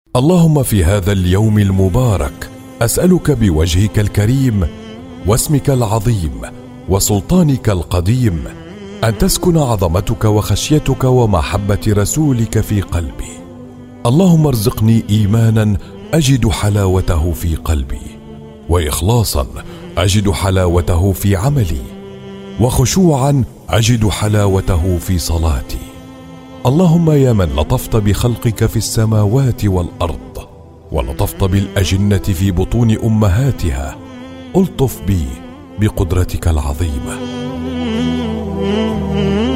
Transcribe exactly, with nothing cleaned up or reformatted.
اللهم في هذا اليوم المبارك أسألك بوجهك الكريم واسمك العظيم وسلطانك القديم أن تسكن عظمتك وخشيتك ومحبة رسولك في قلبي. اللهم ارزقني إيمانا أجد حلاوته في قلبي، وإخلاصا أجد حلاوته في عملي، وخشوعا أجد حلاوته في صلاتي. اللهم يا من لطفت بخلقك في السماوات والأرض ولطفت بالأجنة في بطون أمهاتها، ألطف بي بقدرتك العظيمة.